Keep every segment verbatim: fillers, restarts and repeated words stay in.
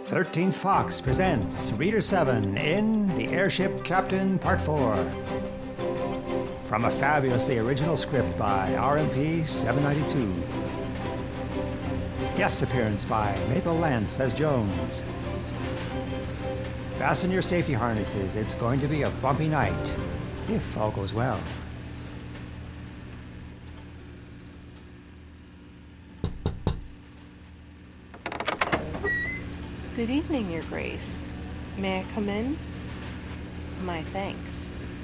thirteenth Fox presents Reader seven in The Airship Captain Part four. From a fabulously original script by R M P seven ninety-two. Guest appearance by Maple Lance as Jones. Fasten your safety harnesses, it's going to be a bumpy night, if all goes well. Good evening, Your Grace. May I come in? My thanks.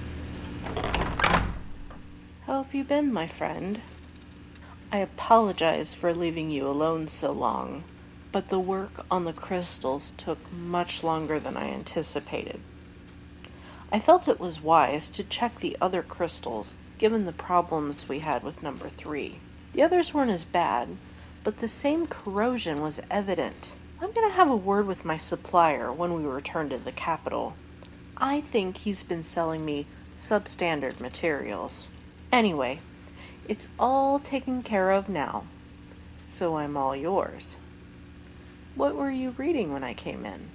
How have you been, my friend? I apologize for leaving you alone so long, but the work on the crystals took much longer than I anticipated. I felt it was wise to check the other crystals, given the problems we had with number three. The others weren't as bad, but the same corrosion was evident. I'm going to have a word with my supplier when we return to the capital. I think he's been selling me substandard materials. Anyway, it's all taken care of now, so I'm all yours. What were you reading when I came in?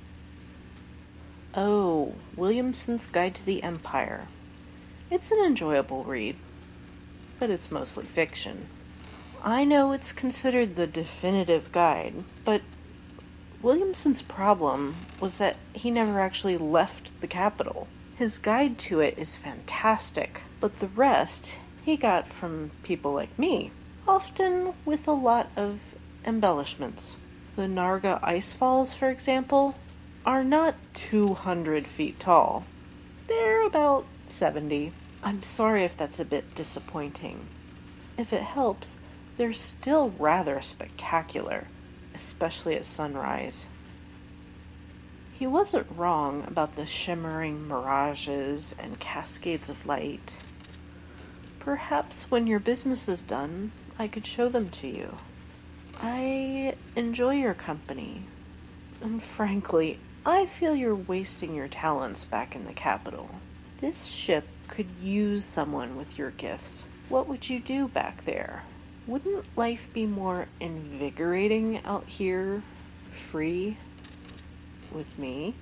Oh, Williamson's Guide to the Empire. It's an enjoyable read, but it's mostly fiction. I know it's considered the definitive guide, but Williamson's problem was that he never actually left the capital. His guide to it is fantastic, but the rest he got from people like me, often with a lot of embellishments. The Narga ice falls, for example, are not two hundred feet tall. They're about seventy. I'm sorry if that's a bit disappointing. If it helps, they're still rather spectacular, especially at sunrise. He wasn't wrong about the shimmering mirages and cascades of light. Perhaps when your business is done, I could show them to you. I enjoy your company, and frankly, I feel you're wasting your talents back in the capital. This ship could use someone with your gifts. What would you do back there? Wouldn't life be more invigorating out here, free, with me?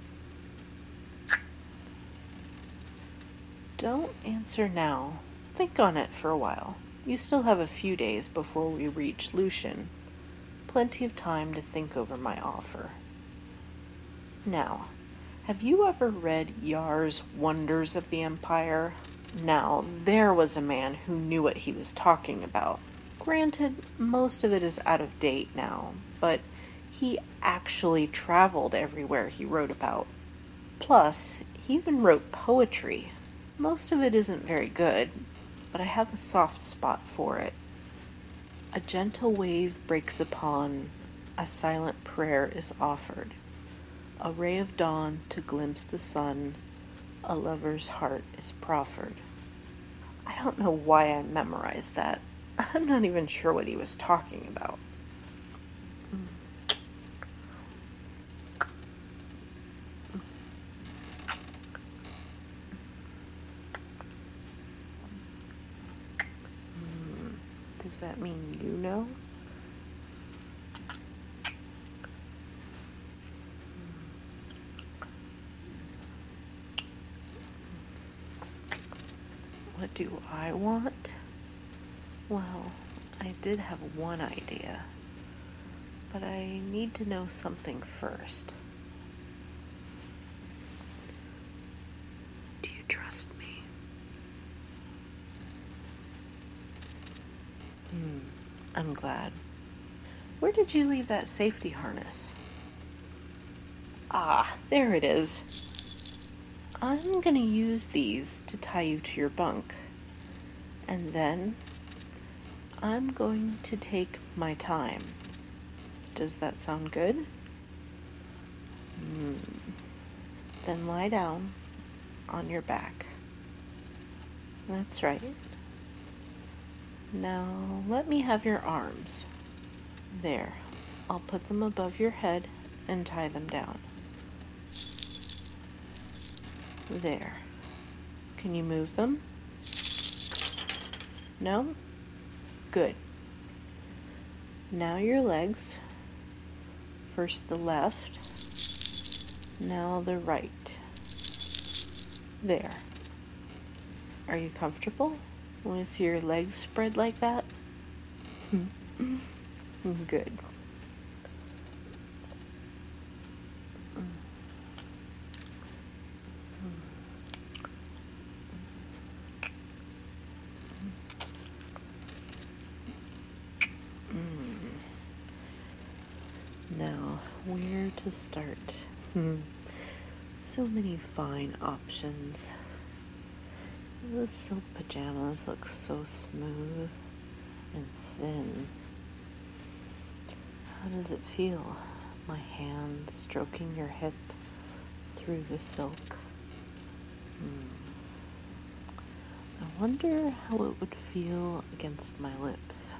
Don't answer now. Think on it for a while. You still have a few days before we reach Lucian. Plenty of time to think over my offer. Now, have you ever read Yar's Wonders of the Empire? Now, there was a man who knew what he was talking about. Granted, most of it is out of date now, but he actually traveled everywhere he wrote about. Plus, he even wrote poetry. Most of it isn't very good, but I have a soft spot for it. A gentle wave breaks upon, a silent prayer is offered. A ray of dawn to glimpse the sun, a lover's heart is proffered. I don't know why I memorized that. I'm not even sure what he was talking about. Does that mean you know? What do I want? Well, I did have one idea, but I need to know something first. Do you trust me? Hmm, I'm glad. Where did you leave that safety harness? Ah, there it is. I'm gonna use these to tie you to your bunk, and then I'm going to take my time. Does that sound good? Hmm. Then lie down on your back. That's right. Now let me have your arms. There. I'll put them above your head and tie them down. There. Can you move them? No? Good. Now your legs. First the left, Now the right. There. Are you comfortable with your legs spread like that? Good. Now, where to start? So many fine options. Those silk pajamas look so smooth and thin. How does it feel? My hand stroking your hip through the silk. Hmm. I wonder how it would feel against my lips.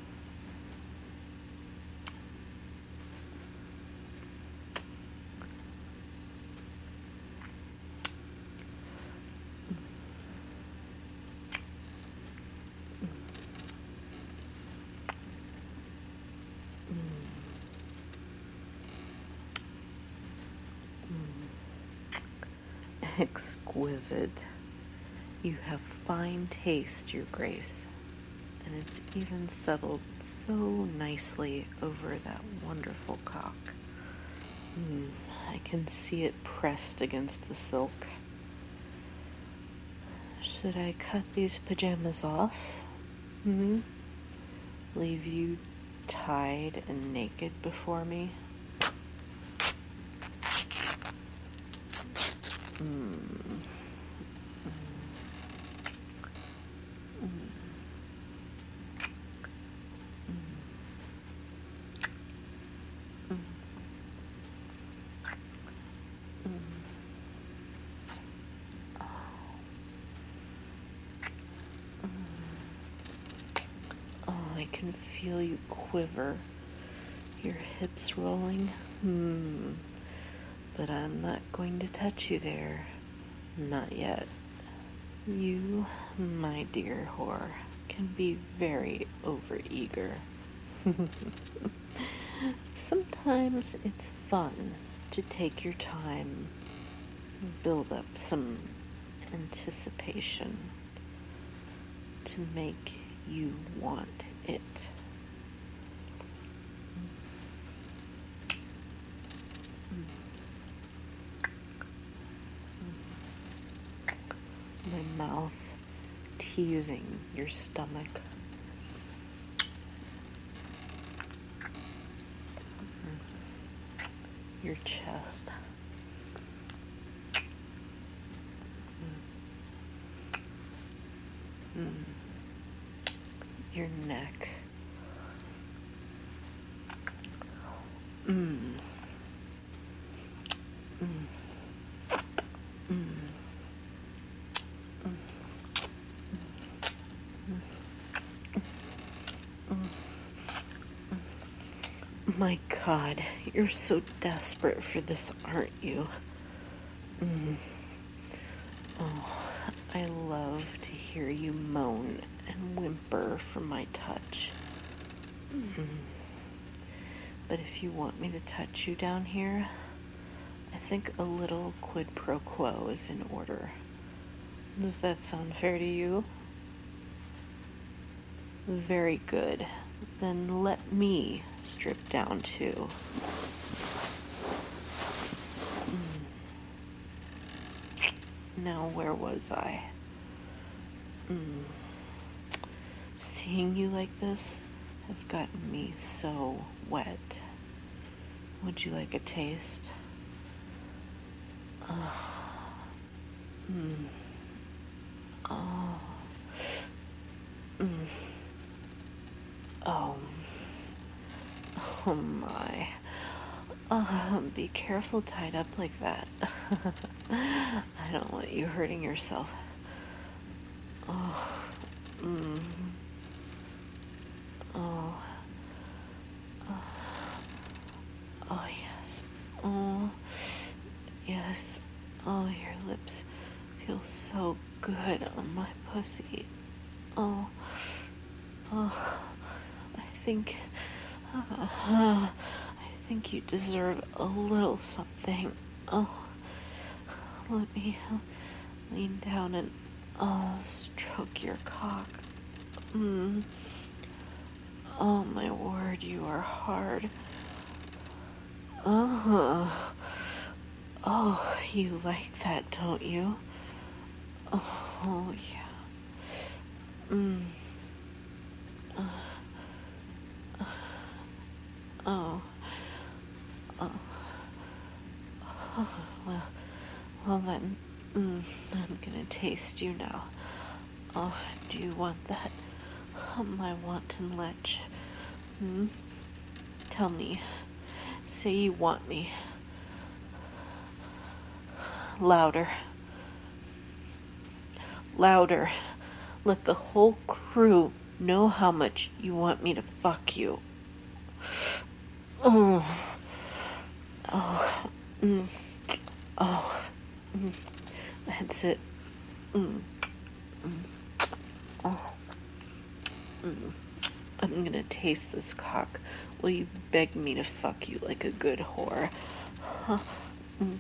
Exquisite. You have fine taste, Your Grace, and it's even settled so nicely over that wonderful cock. Mm, I can see it pressed against the silk. Should I cut these pajamas off? Hmm? Leave you tied and naked before me? Mm. Oh, I can feel you quiver, your hips rolling. Hmm. But I'm not going to touch you there. Not yet. You, my dear whore, can be very overeager. Sometimes it's fun to take your time, build up some anticipation to make you want it. My mouth teasing your stomach. Your chest. Mm. Your neck. Mm. Mm. Mm. My God, you're so desperate for this, aren't you? Mm. Oh, I love to hear you moan and whimper for my touch. Mm. But if you want me to touch you down here, I think a little quid pro quo is in order. Does that sound fair to you? Very good. Then let me strip down too. Mm. Now, where was I? Mm. Seeing you like this has gotten me so wet. Would you like a taste? Oh. Mm. Oh. Mm. Oh. Oh my. Oh, be careful tied up like that. I don't want you hurting yourself. Oh. Mm. Oh. Oh. Oh, yes. Oh. Yes. Oh, your lips feel so good on my pussy. Oh. Oh. I think... Uh, I think you deserve a little something. Oh, let me lean down and oh, stroke your cock. Mm. Oh, my word, you are hard. Oh, oh, you like that, don't you? Oh, yeah. Mm. Uh, uh, oh. Oh. Oh, well, well then, mm, I'm gonna taste you now. Oh, do you want that? Oh, my wanton lech. Hmm? Tell me. Say you want me. Louder. Louder. Let the whole crew know how much you want me to fuck you. Oh. Oh. Mm. Oh. Mm. That's it. Mm. Mm. Oh. Mm. I'm gonna taste this cock. Will you beg me to fuck you like a good whore? Huh? Mm.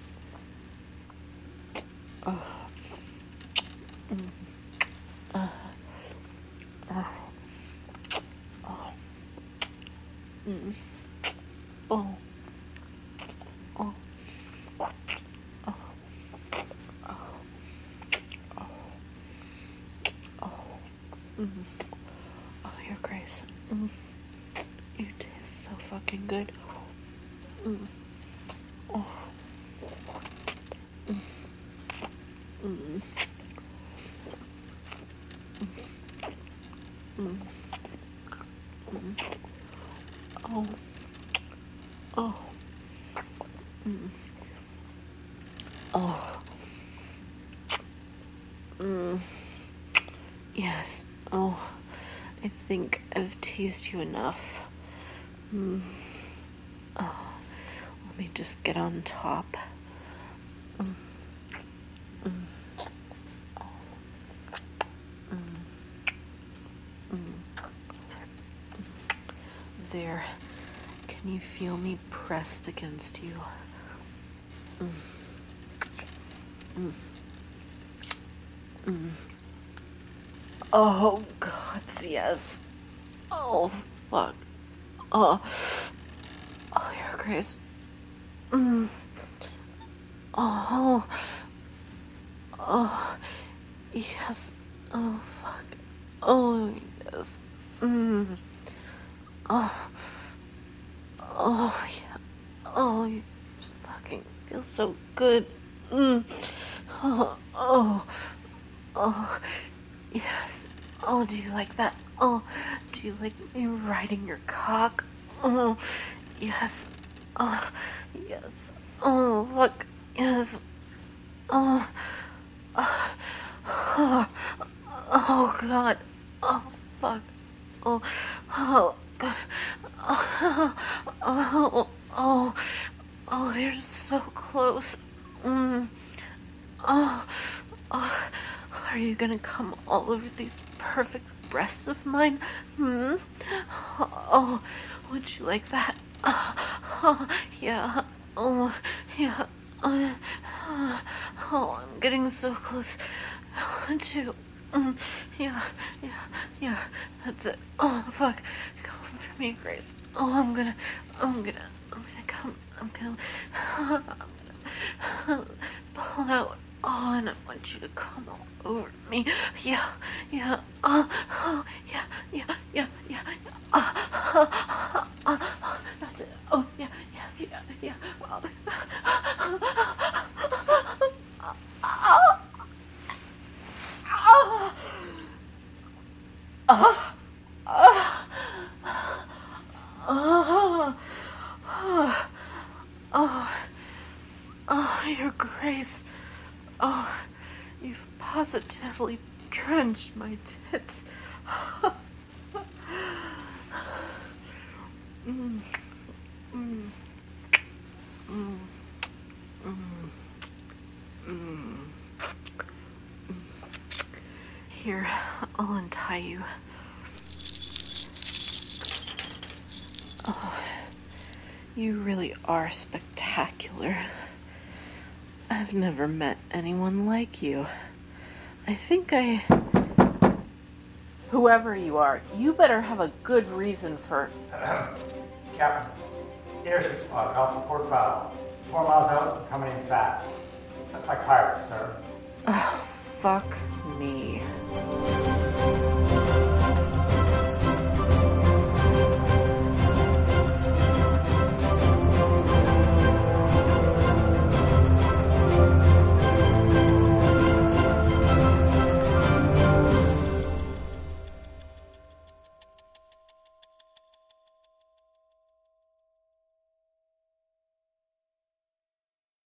Oh. Mm. Uh. Uh. Oh. Mm. Oh. Oh. Oh. Oh. Oh. Oh. Mm. Oh, Your Grace. Mm. You taste so fucking good. Mm. Oh. Mm. Mm. Mm. Mm. Oh. Oh. Mm. Oh. Mm. Yes. Oh. I think I've teased you enough. Mm. Oh. Let me just get on top. Mm. Mm. Oh. Mm. Mm. There. Can you feel me pressed against you? Mm. Mm. Mm. Oh, God, yes. Oh, fuck. Oh. Oh, Your Grace. Mm. Oh. Oh. Yes. Oh, fuck. Oh, yes. Mm. Oh. Oh, yeah. Oh, you fucking feel so good. Mm. Oh, oh, oh, yes. Oh, do you like that? Oh, do you like me riding your cock? Oh, yes. Oh, yes. Oh, look. Yes. Oh, oh, oh, oh God. Oh, fuck. Oh, oh, God. Oh, oh, oh, oh, you're so close. Mm. Oh, oh, are you gonna come all over these perfect breasts of mine? Hmm? Oh, would you like that? Oh, yeah. Oh, yeah. Oh, oh, I'm getting so close to. Mm, yeah, yeah, yeah. That's it. Oh, fuck. Come for me, Grace. Oh, I'm gonna, I'm gonna, I'm gonna come. I'm gonna, I'm gonna pull out. Oh, and I want you to come all over me. Yeah, yeah. Oh, oh, yeah, yeah, yeah, yeah. yeah. Oh, oh, oh, oh, that's it. Oh, yeah, yeah, yeah, yeah. Oh. Oh, oh, oh, oh, oh, oh, Your Grace. Oh, you've positively drenched my tits. mm, mm, mm, mm, mm. Here, I'll untie you. Oh, you really are spectacular. I've never met anyone like you. I think I... Whoever you are, you better have a good reason for... Captain, airship spotted off the port bow. Four miles out, coming in fast. Looks like pirates, sir. Oh, fuck.